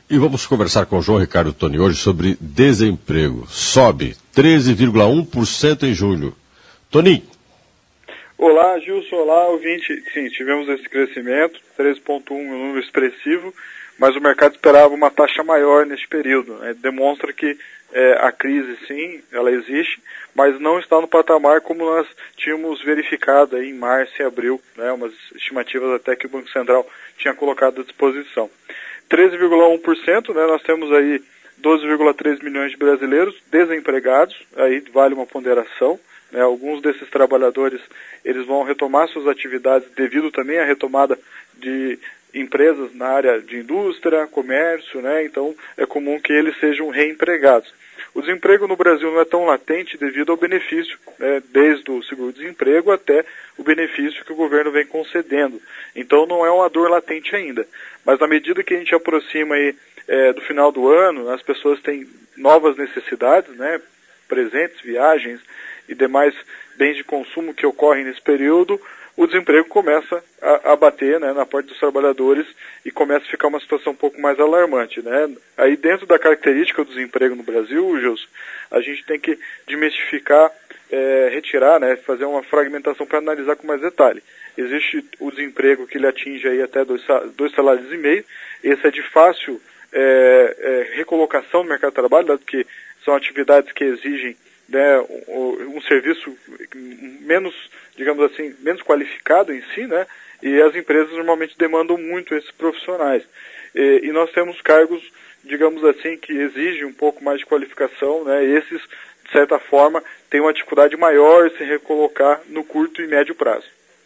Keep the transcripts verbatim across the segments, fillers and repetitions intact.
E vamos conversar com o João Ricardo Toni hoje sobre desemprego. Sobe treze vírgula um por cento em julho. Toni. Olá, Gilson. Olá, ouvinte. Sim, tivemos esse crescimento, treze vírgula um, um número expressivo, mas o mercado esperava uma taxa maior neste período. Né? Demonstra que é, a crise, sim, ela existe, mas não está no patamar como nós tínhamos verificado aí em março e abril, né? Umas estimativas até que o Banco Central tinha colocado à disposição. treze vírgula um por cento, né, nós temos aí doze vírgula três milhões de brasileiros desempregados, aí vale uma ponderação, né, alguns desses trabalhadores eles vão retomar suas atividades devido também à retomada de empresas na área de indústria, comércio, né, então é comum que eles sejam reempregados. O desemprego no Brasil não é tão latente devido ao benefício, né, desde o seguro-desemprego até o benefício que o governo vem concedendo. Então não é uma dor latente ainda. Mas na medida que a gente aproxima aí, é, do final do ano, as pessoas têm novas necessidades, né, presentes, viagens e demais bens de consumo que ocorrem nesse período, o desemprego começa a, a bater, né, na parte dos trabalhadores e começa a ficar uma situação um pouco mais alarmante, né? Aí dentro da característica do desemprego no Brasil, Gilson, a gente tem que desmistificar, é, retirar, né, fazer uma fragmentação para analisar com mais detalhe. Existe o desemprego que ele atinge aí até dois, dois salários e meio, esse é de fácil é, é, recolocação no mercado de trabalho, dado que são atividades que exigem, né, um, um serviço menos, digamos assim, menos qualificado em si, né, e as empresas normalmente demandam muito esses profissionais. E, e nós temos cargos, digamos assim, que exigem um pouco mais de qualificação, né, e esses, de certa forma, têm uma dificuldade maior em se recolocar no curto e médio prazo.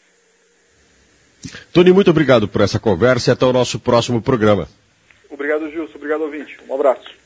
Toni, muito obrigado por essa conversa e até o nosso próximo programa. Obrigado, Gilson. Obrigado, ouvinte. Um abraço.